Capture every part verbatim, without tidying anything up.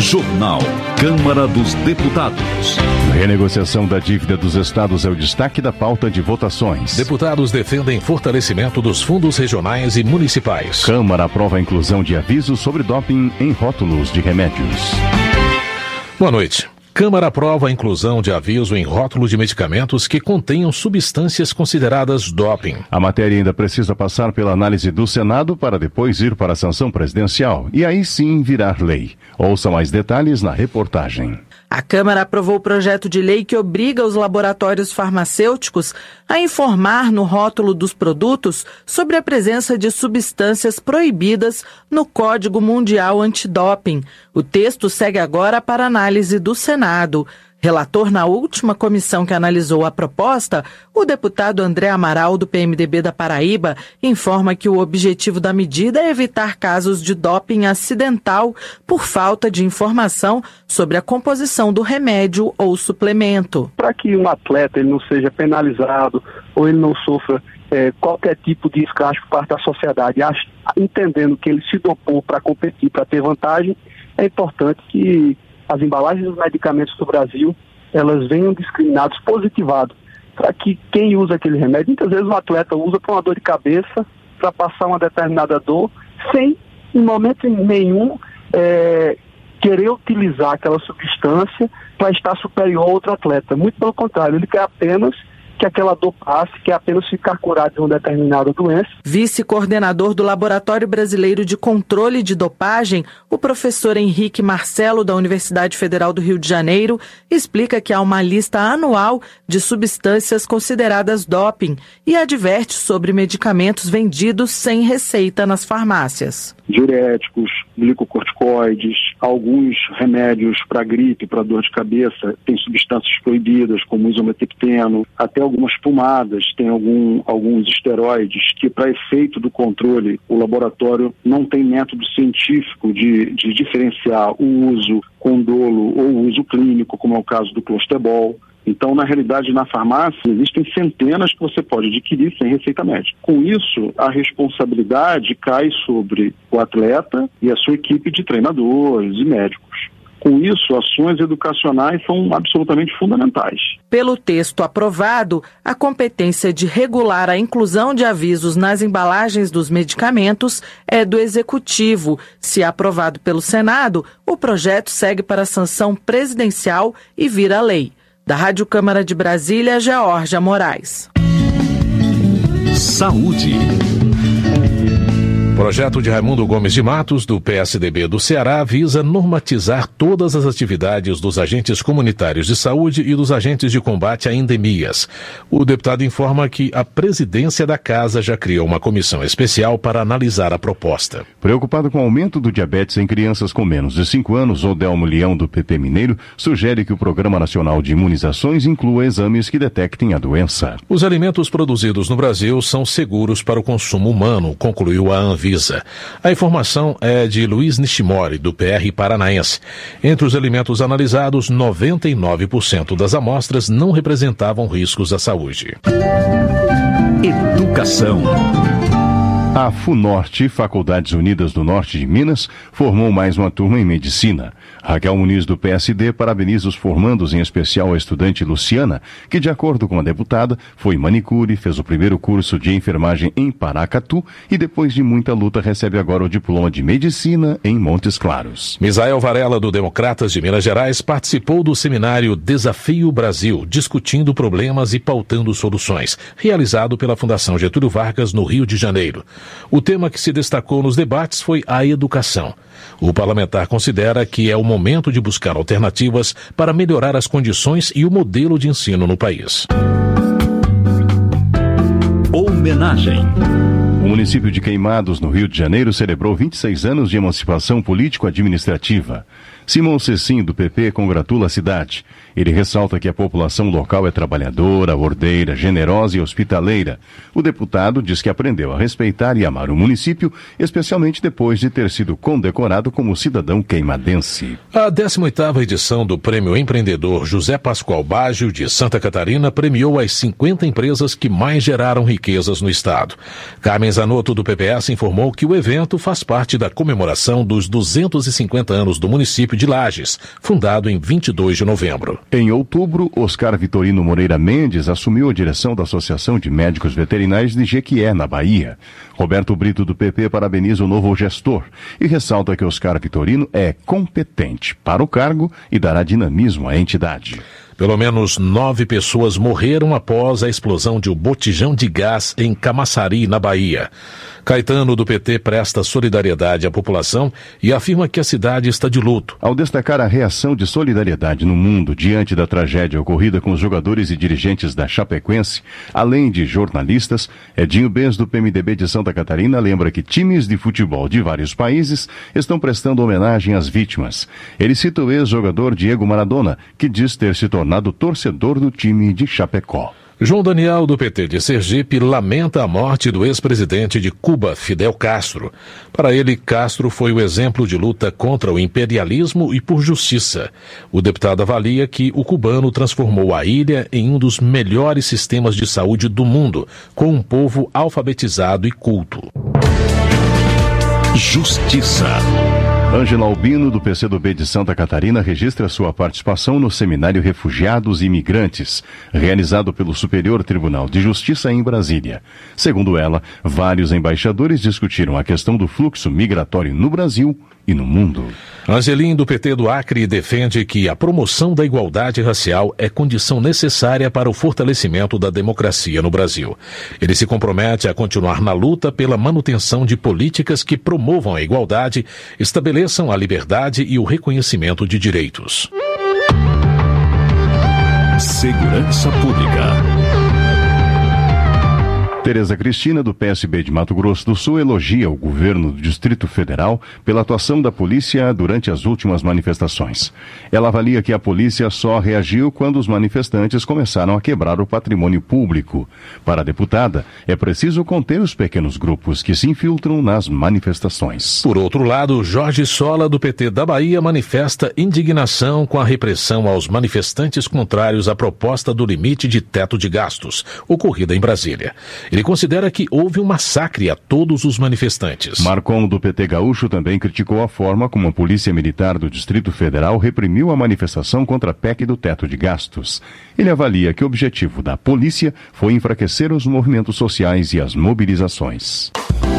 Jornal Câmara dos Deputados. Renegociação da dívida dos estados é o destaque da pauta de votações. Deputados defendem fortalecimento dos fundos regionais e municipais. Câmara aprova a inclusão de avisos sobre doping em rótulos de remédios. Boa noite. Câmara aprova a inclusão de aviso em rótulos de medicamentos que contenham substâncias consideradas doping. A matéria ainda precisa passar pela análise do Senado para depois ir para a sanção presidencial e aí sim virar lei. Ouça mais detalhes na reportagem. A Câmara aprovou o projeto de lei que obriga os laboratórios farmacêuticos a informar no rótulo dos produtos sobre a presença de substâncias proibidas no Código Mundial Antidoping. O texto segue agora para análise do Senado. Relator na última comissão que analisou a proposta, o deputado André Amaral, do P M D B da Paraíba, informa que o objetivo da medida é evitar casos de doping acidental por falta de informação sobre a composição do remédio ou suplemento. Para que um atleta ele não seja penalizado ou ele não sofra é, qualquer tipo de escracho por parte da sociedade, ach, entendendo que ele se dopou para competir, para ter vantagem, é importante que as embalagens dos medicamentos do Brasil, elas venham discriminadas, positivadas, para que quem usa aquele remédio, muitas vezes o atleta usa para uma dor de cabeça, para passar uma determinada dor, sem, em momento nenhum, é, querer utilizar aquela substância para estar superior a outro atleta. Muito pelo contrário, ele quer apenas que aquela dor passe, que é apenas ficar curado de uma determinada doença. Vice-coordenador do Laboratório Brasileiro de Controle de Dopagem, o professor Henrique Marcelo, da Universidade Federal do Rio de Janeiro, explica que há uma lista anual de substâncias consideradas doping e adverte sobre medicamentos vendidos sem receita nas farmácias. Diuréticos, glicocorticoides, alguns remédios para gripe, para dor de cabeça, têm substâncias proibidas, como isometepteno, até algumas pomadas, tem algum, alguns esteroides que, para efeito do controle, o laboratório não tem método científico de, de diferenciar o uso com dolo ou o uso clínico, como é o caso do clostebol. Então, na realidade, na farmácia, existem centenas que você pode adquirir sem receita médica. Com isso, a responsabilidade cai sobre o atleta e a sua equipe de treinadores e médicos. Com isso, ações educacionais são absolutamente fundamentais. Pelo texto aprovado, a competência de regular a inclusão de avisos nas embalagens dos medicamentos é do Executivo. Se aprovado pelo Senado, o projeto segue para a sanção presidencial e vira lei. Da Rádio Câmara de Brasília, Geórgia Moraes. Saúde. Projeto de Raimundo Gomes de Matos, do P S D B do Ceará, visa normatizar todas as atividades dos agentes comunitários de saúde e dos agentes de combate a endemias. O deputado informa que a presidência da casa já criou uma comissão especial para analisar a proposta. Preocupado com o aumento do diabetes em crianças com menos de cinco anos, Odelmo Leão, do P P Mineiro, sugere que o Programa Nacional de Imunizações inclua exames que detectem a doença. Os alimentos produzidos no Brasil são seguros para o consumo humano, concluiu a Anvisa. A informação é de Luiz Nishimori, do P R Paranaense. Entre os alimentos analisados, noventa e nove por cento das amostras não representavam riscos à saúde. Educação. A FUNORTE, Faculdades Unidas do Norte de Minas, formou mais uma turma em medicina. Raquel Muniz, do P S D, parabeniza os formandos, em especial a estudante Luciana, que, de acordo com a deputada, foi manicure, fez o primeiro curso de enfermagem em Paracatu e, depois de muita luta, recebe agora o diploma de medicina em Montes Claros. Misael Varela, do Democratas de Minas Gerais, participou do seminário Desafio Brasil, discutindo problemas e pautando soluções, realizado pela Fundação Getúlio Vargas, no Rio de Janeiro. O tema que se destacou nos debates foi a educação. O parlamentar considera que é o momento de buscar alternativas para melhorar as condições e o modelo de ensino no país. Homenagem. O município de Queimados, no Rio de Janeiro, celebrou vinte e seis anos de emancipação político-administrativa. Simão Cecim, do P P, congratula a cidade. Ele ressalta que a população local é trabalhadora, ordeira, generosa e hospitaleira. O deputado diz que aprendeu a respeitar e amar o município, especialmente depois de ter sido condecorado como cidadão queimadense. A décima oitava edição do Prêmio Empreendedor José Pascoal Baggio, de Santa Catarina, premiou as cinquenta empresas que mais geraram riquezas no estado. Carmen Zanotto, do P P S, informou que o evento faz parte da comemoração dos duzentos e cinquenta anos do município de Lages, fundado em vinte e dois de novembro. Em outubro, Oscar Vitorino Moreira Mendes assumiu a direção da Associação de Médicos Veterinários de Jequié, na Bahia. Roberto Brito, do P P, parabeniza o novo gestor e ressalta que Oscar Vitorino é competente para o cargo e dará dinamismo à entidade. Pelo menos nove pessoas morreram após a explosão de um botijão de gás em Camaçari, na Bahia. Caetano, do P T, presta solidariedade à população e afirma que a cidade está de luto. Ao destacar a reação de solidariedade no mundo diante da tragédia ocorrida com os jogadores e dirigentes da Chapecoense, além de jornalistas, Edinho Bez, do P M D B de Santa Catarina, lembra que times de futebol de vários países estão prestando homenagem às vítimas. Ele cita o ex-jogador Diego Maradona, que diz ter se tornado torcedor do time de Chapecó. João Daniel, do P T de Sergipe, lamenta a morte do ex-presidente de Cuba, Fidel Castro. Para ele, Castro foi o exemplo de luta contra o imperialismo e por justiça. O deputado avalia que o cubano transformou a ilha em um dos melhores sistemas de saúde do mundo, com um povo alfabetizado e culto. Justiça. Ângela Albino, do P C do B de Santa Catarina, registra sua participação no Seminário Refugiados e Imigrantes, realizado pelo Superior Tribunal de Justiça em Brasília. Segundo ela, vários embaixadores discutiram a questão do fluxo migratório no Brasil e no mundo. Angelim, do P T do Acre, defende que a promoção da igualdade racial é condição necessária para o fortalecimento da democracia no Brasil. Ele se compromete a continuar na luta pela manutenção de políticas que promovam a igualdade, estabeleçam a liberdade e o reconhecimento de direitos. Segurança Pública. Tereza Cristina, do P S B de Mato Grosso do Sul, elogia o governo do Distrito Federal pela atuação da polícia durante as últimas manifestações. Ela avalia que a polícia só reagiu quando os manifestantes começaram a quebrar o patrimônio público. Para a deputada, é preciso conter os pequenos grupos que se infiltram nas manifestações. Por outro lado, Jorge Sola, do P T da Bahia, manifesta indignação com a repressão aos manifestantes contrários à proposta do limite de teto de gastos, ocorrida em Brasília. Ele considera que houve um massacre a todos os manifestantes. Marcon, do P T gaúcho, também criticou a forma como a Polícia Militar do Distrito Federal reprimiu a manifestação contra a P E C do teto de gastos. Ele avalia que o objetivo da polícia foi enfraquecer os movimentos sociais e as mobilizações.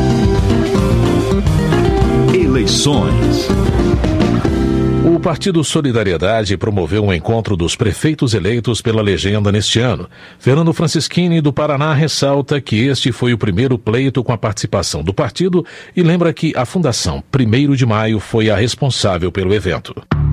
Eleições. O Partido Solidariedade promoveu um encontro dos prefeitos eleitos pela legenda neste ano. Fernando Francischini, do Paraná, ressalta que este foi o primeiro pleito com a participação do partido e lembra que a Fundação primeiro de Maio foi a responsável pelo evento.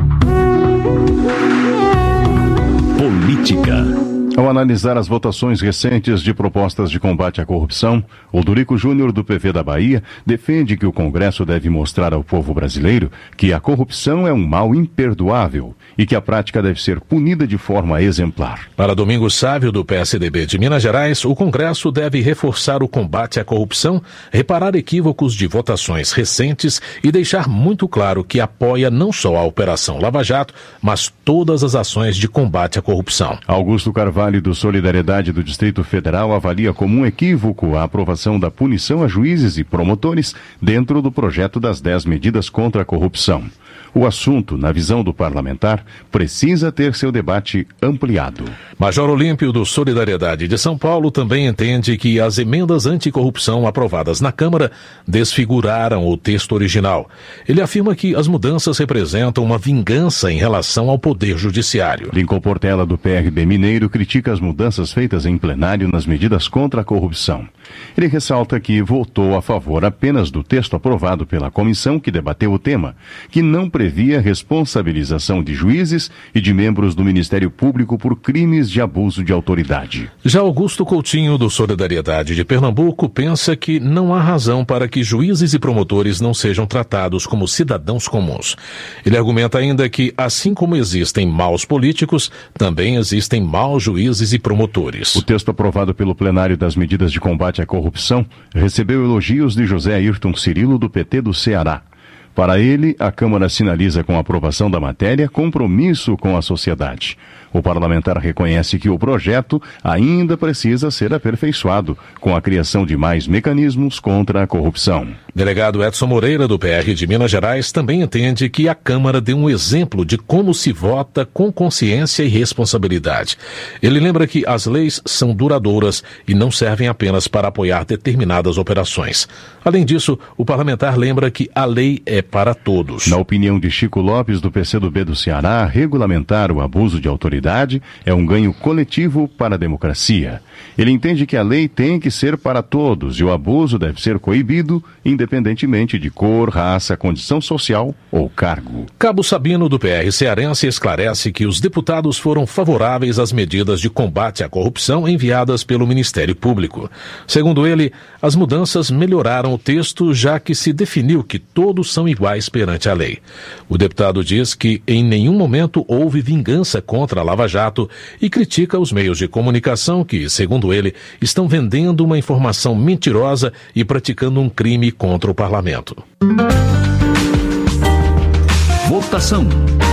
Política. Ao analisar as votações recentes de propostas de combate à corrupção, Odorico Júnior, do P V da Bahia, defende que o Congresso deve mostrar ao povo brasileiro que a corrupção é um mal imperdoável e que a prática deve ser punida de forma exemplar. Para Domingos Sávio, do P S D B de Minas Gerais, o Congresso deve reforçar o combate à corrupção, reparar equívocos de votações recentes e deixar muito claro que apoia não só a Operação Lava Jato, mas todas as ações de combate à corrupção. Augusto Carvalho, do Solidariedade do Distrito Federal, avalia como um equívoco a aprovação da punição a juízes e promotores dentro do projeto das dez medidas contra a corrupção. O assunto, na visão do parlamentar, precisa ter seu debate ampliado. Major Olímpio, do Solidariedade de São Paulo, também entende que as emendas anticorrupção aprovadas na Câmara desfiguraram o texto original. Ele afirma que as mudanças representam uma vingança em relação ao Poder Judiciário. Lincoln Portela, do P R B Mineiro, critica as mudanças feitas em plenário nas medidas contra a corrupção. Ele ressalta que votou a favor apenas do texto aprovado pela comissão que debateu o tema, que não previa responsabilização de juízes e de membros do Ministério Público por crimes de abuso de autoridade. Já Augusto Coutinho, do Solidariedade de Pernambuco, pensa que não há razão para que juízes e promotores não sejam tratados como cidadãos comuns. Ele argumenta ainda que, assim como existem maus políticos, também existem maus juízes e promotores. O texto aprovado pelo plenário das medidas de combate à corrupção recebeu elogios de José Ayrton Cirilo, do P T do Ceará. Para ele, a Câmara sinaliza com a aprovação da matéria compromisso com a sociedade. O parlamentar reconhece que o projeto ainda precisa ser aperfeiçoado, com a criação de mais mecanismos contra a corrupção. Delegado Edson Moreira, do P R de Minas Gerais, também entende que a Câmara deu um exemplo de como se vota com consciência e responsabilidade. Ele lembra que as leis são duradouras e não servem apenas para apoiar determinadas operações. Além disso, o parlamentar lembra que a lei é para todos. Na opinião de Chico Lopes, do P C do B do Ceará, regulamentar o abuso de autoridade é um ganho coletivo para a democracia. Ele entende que a lei tem que ser para todos e o abuso deve ser coibido, independentemente de cor, raça, condição social ou cargo. Cabo Sabino, do P R cearense, esclarece que os deputados foram favoráveis às medidas de combate à corrupção enviadas pelo Ministério Público. Segundo ele, as mudanças melhoraram o texto, já que se definiu que todos são iguais perante a lei. O deputado diz que em nenhum momento houve vingança contra a Lava Jato e critica os meios de comunicação que, segundo ele, estão vendendo uma informação mentirosa e praticando um crime contra o parlamento. Votação.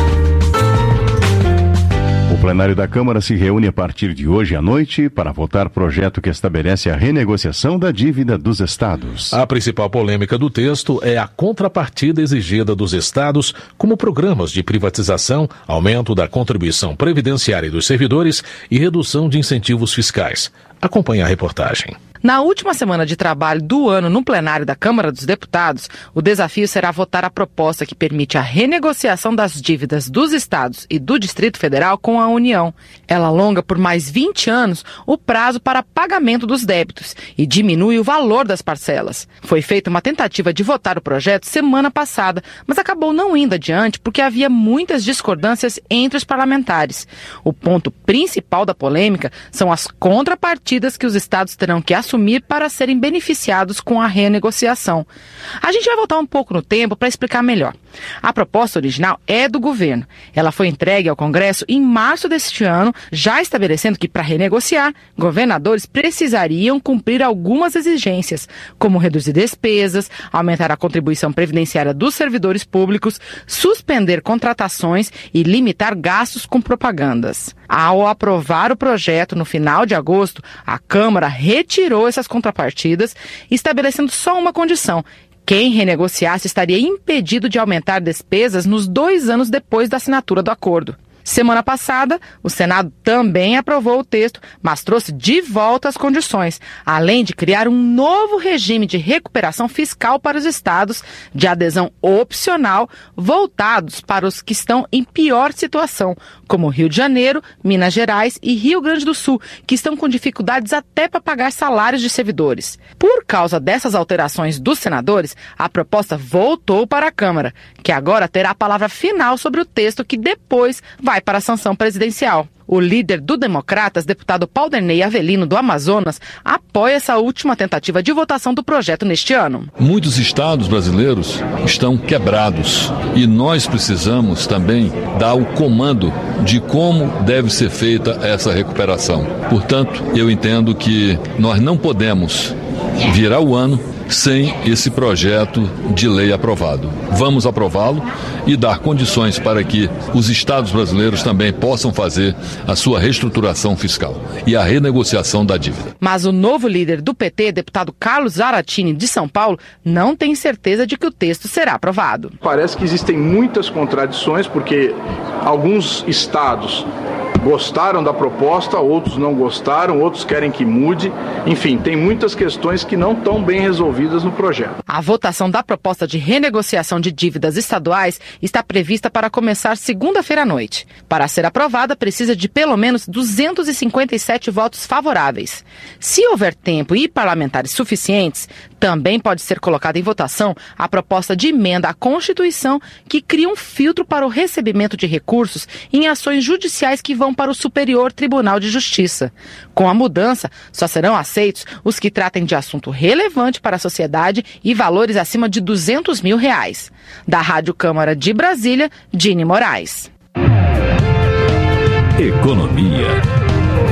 O plenário da Câmara se reúne a partir de hoje à noite para votar projeto que estabelece a renegociação da dívida dos estados. A principal polêmica do texto é a contrapartida exigida dos estados, como programas de privatização, aumento da contribuição previdenciária dos servidores e redução de incentivos fiscais. Acompanhe a reportagem. Na última semana de trabalho do ano no plenário da Câmara dos Deputados, o desafio será votar a proposta que permite a renegociação das dívidas dos estados e do Distrito Federal com a União. Ela alonga por mais vinte anos o prazo para pagamento dos débitos e diminui o valor das parcelas. Foi feita uma tentativa de votar o projeto semana passada, mas acabou não indo adiante porque havia muitas discordâncias entre os parlamentares. O ponto principal da polêmica são as contrapartidas que os estados terão que assumir assumir para serem beneficiados com a renegociação. A gente vai voltar um pouco no tempo para explicar melhor. A proposta original é do governo. Ela foi entregue ao Congresso em março deste ano, já estabelecendo que, para renegociar, governadores precisariam cumprir algumas exigências, como reduzir despesas, aumentar a contribuição previdenciária dos servidores públicos, suspender contratações e limitar gastos com propagandas. Ao aprovar o projeto no final de agosto, a Câmara retirou essas contrapartidas, estabelecendo só uma condição: quem renegociasse estaria impedido de aumentar despesas nos dois anos depois da assinatura do acordo. Semana passada, o Senado também aprovou o texto, mas trouxe de volta as condições, além de criar um novo regime de recuperação fiscal para os estados, de adesão opcional, voltados para os que estão em pior situação, como Rio de Janeiro, Minas Gerais e Rio Grande do Sul, que estão com dificuldades até para pagar salários de servidores. Por causa dessas alterações dos senadores, a proposta voltou para a Câmara, que agora terá a palavra final sobre o texto que depois vai para a sanção presidencial. O líder do Democratas, deputado Paulderney Avelino, do Amazonas, apoia essa última tentativa de votação do projeto neste ano. Muitos estados brasileiros estão quebrados e nós precisamos também dar o comando de como deve ser feita essa recuperação. Portanto, eu entendo que nós não podemos virar o ano sem esse projeto de lei aprovado. Vamos aprová-lo e dar condições para que os estados brasileiros também possam fazer a sua reestruturação fiscal e a renegociação da dívida. Mas o novo líder do P T, deputado Carlos Zaratini, de São Paulo, não tem certeza de que o texto será aprovado. Parece que existem muitas contradições, porque alguns estados gostaram da proposta, outros não gostaram, outros querem que mude. Enfim, tem muitas questões que não estão bem resolvidas no projeto. A votação da proposta de renegociação de dívidas estaduais está prevista para começar segunda-feira à noite. Para ser aprovada, precisa de pelo menos duzentos e cinquenta e sete votos favoráveis. Se houver tempo e parlamentares suficientes, também pode ser colocada em votação a proposta de emenda à Constituição que cria um filtro para o recebimento de recursos em ações judiciais que vão para o Superior Tribunal de Justiça. Com a mudança, só serão aceitos os que tratem de assunto relevante para a sociedade e valores acima de duzentos mil reais. Da Rádio Câmara de Brasília, Dini Moraes. Economia.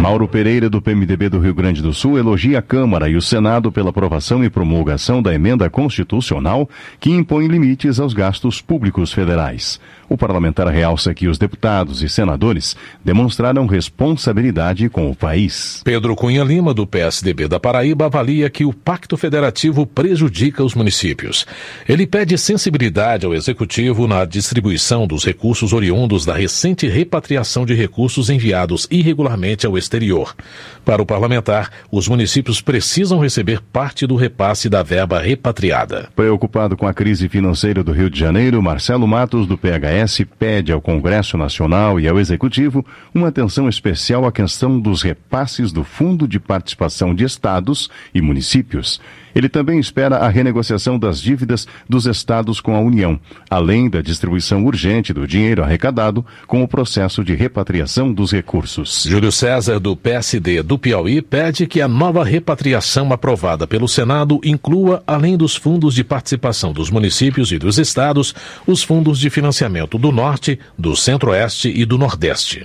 Mauro Pereira, do P M D B do Rio Grande do Sul, elogia a Câmara e o Senado pela aprovação e promulgação da emenda constitucional que impõe limites aos gastos públicos federais. O parlamentar realça que os deputados e senadores demonstraram responsabilidade com o país. Pedro Cunha Lima, do P S D B da Paraíba, avalia que o Pacto Federativo prejudica os municípios. Ele pede sensibilidade ao Executivo na distribuição dos recursos oriundos da recente repatriação de recursos enviados irregularmente ao exterior. Para o parlamentar, os municípios precisam receber parte do repasse da verba repatriada. Preocupado com a crise financeira do Rio de Janeiro, Marcelo Matos, do P H S, pede ao Congresso Nacional e ao Executivo uma atenção especial à questão dos repasses do Fundo de Participação de Estados e Municípios. Ele também espera a renegociação das dívidas dos estados com a União, além da distribuição urgente do dinheiro arrecadado com o processo de repatriação dos recursos. Júlio César, do P S D do Piauí, pede que a nova repatriação aprovada pelo Senado inclua, além dos fundos de participação dos municípios e dos estados, os fundos de financiamento do Norte, do Centro-Oeste e do Nordeste.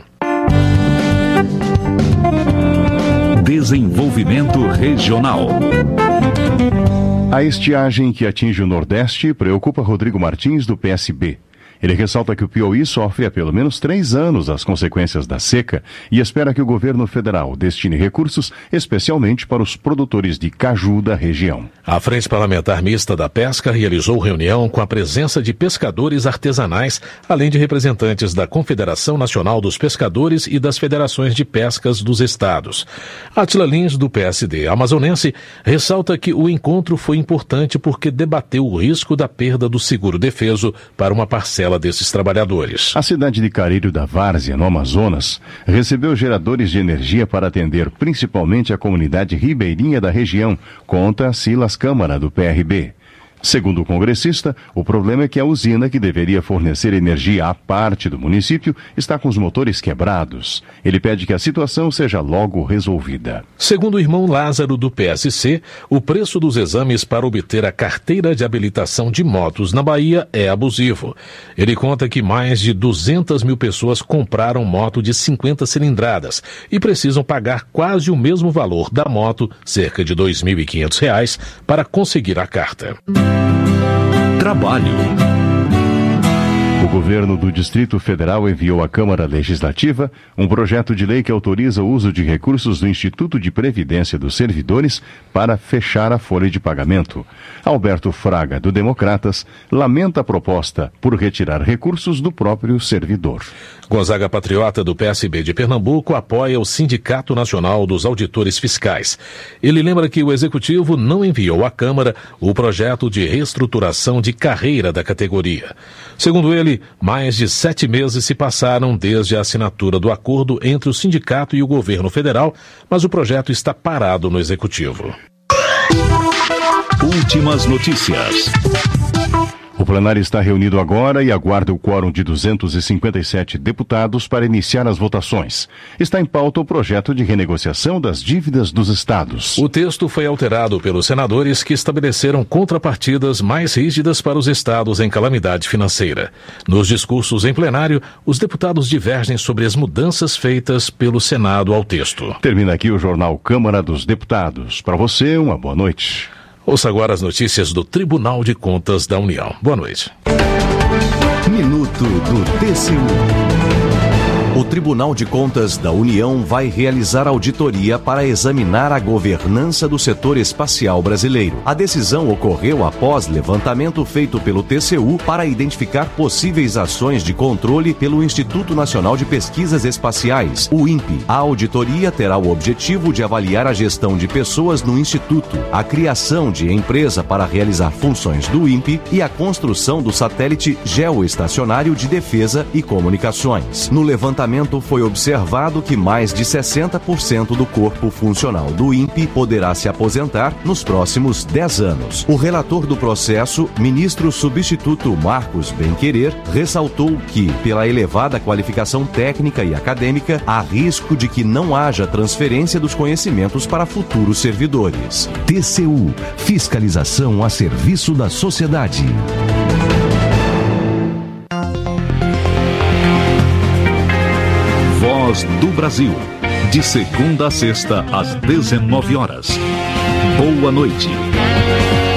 Desenvolvimento Regional. A estiagem que atinge o Nordeste preocupa Rodrigo Martins, do P S B. Ele ressalta que o Piauí sofre há pelo menos três anos as consequências da seca e espera que o governo federal destine recursos especialmente para os produtores de caju da região. A Frente Parlamentar Mista da Pesca realizou reunião com a presença de pescadores artesanais, além de representantes da Confederação Nacional dos Pescadores e das Federações de Pescas dos Estados. Átila Lins, do P S D amazonense, ressalta que o encontro foi importante porque debateu o risco da perda do seguro-defeso para uma parcela desses trabalhadores. A cidade de Carilho da Várzea, no Amazonas, recebeu geradores de energia para atender principalmente a comunidade ribeirinha da região, conta Silas Câmara, do P R B. Segundo o congressista, o problema é que a usina que deveria fornecer energia à parte do município está com os motores quebrados. Ele pede que a situação seja logo resolvida. Segundo o irmão Lázaro, do P S C, o preço dos exames para obter a carteira de habilitação de motos na Bahia é abusivo. Ele conta que mais de duzentas mil pessoas compraram moto de cinquenta cilindradas e precisam pagar quase o mesmo valor da moto, cerca de dois mil e quinhentos reais, para conseguir a carta. Trabalho. O governo do Distrito Federal enviou à Câmara Legislativa um projeto de lei que autoriza o uso de recursos do Instituto de Previdência dos Servidores para fechar a folha de pagamento. Alberto Fraga, do Democratas, lamenta a proposta por retirar recursos do próprio servidor. Gonzaga Patriota, do P S B de Pernambuco, apoia o Sindicato Nacional dos Auditores Fiscais. Ele lembra que o Executivo não enviou à Câmara o projeto de reestruturação de carreira da categoria. Segundo ele, mais de sete meses se passaram desde a assinatura do acordo entre o sindicato e o governo federal, mas o projeto está parado no Executivo. Últimas notícias. O plenário está reunido agora e aguarda o quórum de duzentos e cinquenta e sete deputados para iniciar as votações. Está em pauta o projeto de renegociação das dívidas dos estados. O texto foi alterado pelos senadores que estabeleceram contrapartidas mais rígidas para os estados em calamidade financeira. Nos discursos em plenário, os deputados divergem sobre as mudanças feitas pelo Senado ao texto. Termina aqui o Jornal Câmara dos Deputados. Para você, uma boa noite. Ouça agora as notícias do Tribunal de Contas da União. Boa noite. Minuto do T C U. O Tribunal de Contas da União vai realizar auditoria para examinar a governança do setor espacial brasileiro. A decisão ocorreu após levantamento feito pelo T C U para identificar possíveis ações de controle pelo Instituto Nacional de Pesquisas Espaciais, o INPE. A auditoria terá o objetivo de avaliar a gestão de pessoas no Instituto, a criação de empresa para realizar funções do INPE e a construção do satélite geoestacionário de defesa e comunicações. No levantamento foi observado que mais de sessenta por cento do corpo funcional do INPE poderá se aposentar nos próximos dez anos. O relator do processo, ministro substituto Marcos Benquerer, ressaltou que, pela elevada qualificação técnica e acadêmica, há risco de que não haja transferência dos conhecimentos para futuros servidores. T C U, fiscalização a serviço da sociedade. Voz do Brasil. De segunda a sexta, às dezenove horas. Boa noite.